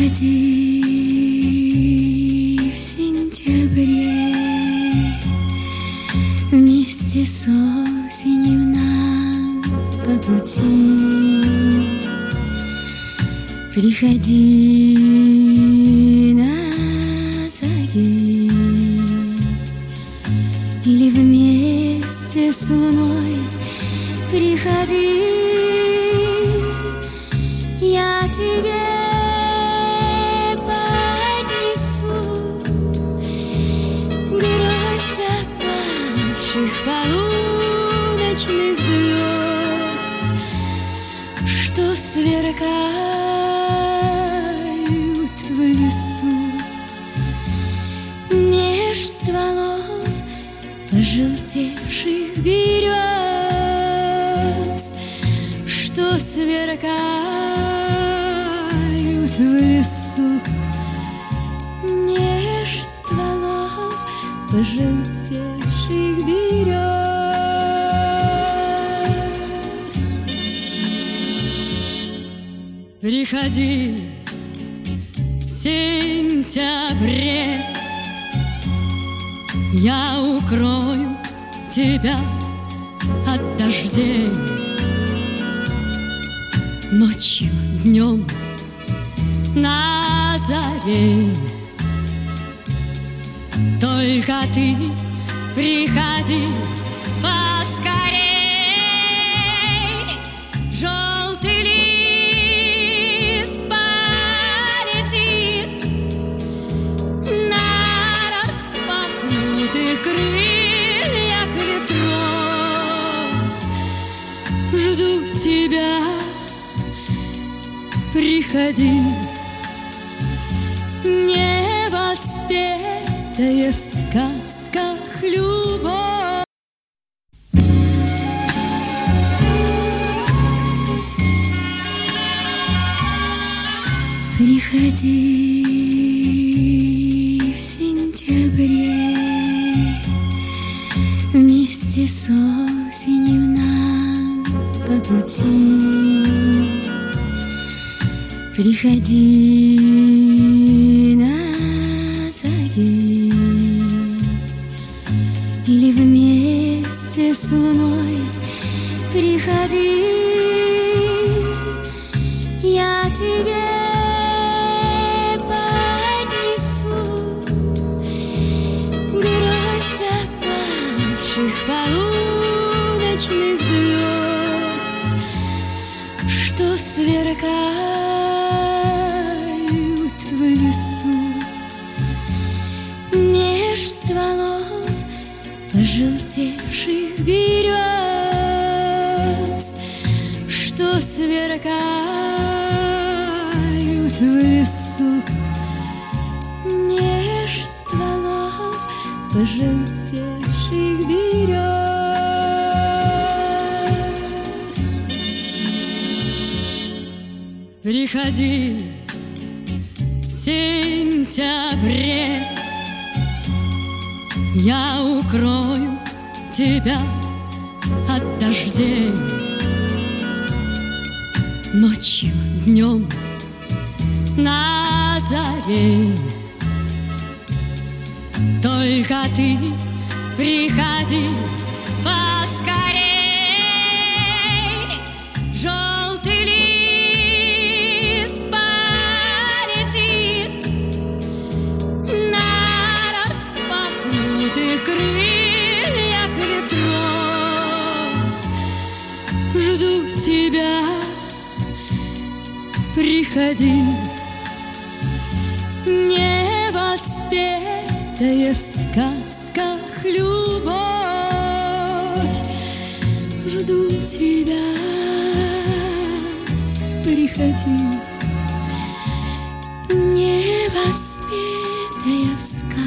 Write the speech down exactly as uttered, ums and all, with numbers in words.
Приходи в сентябре, вместе с осенью нам по пути. Приходи на заре или вместе с луной. Приходи, я тебе полуночных звезд, что сверкают в лесу меж стволов пожелтевших берез, что сверкают в лесу меж стволов пожелтевших берез. Приходи в сентябре, я укрою тебя от дождей. Ночью, днем, на заре. Только ты приходи поскорей. Желтый лист полетит на распахнутых крыльях ветров. Жду тебя, приходи, не воспетая в сказках любовь. Приходи в сентябре, вместе с осенью нам по пути. Приходи на заре или вместе с луной. Приходи, я тебе поднесу гроздь запавших полуночных звезд, что сверкают в лесу меж стволов пожелтевших берез, что сверкают в лесу меж стволов пожелтевших берез. Приходи в сентябре, я укрою тебя от дождей. Ночью, днем, на заре. Только ты приходи поскорей. Желтый лист полетит на распахнутых крыльях ветров. Жду тебя, приходи, не воспетая в сказках любовь. Жду тебя, приходи, не воспетая в сказках.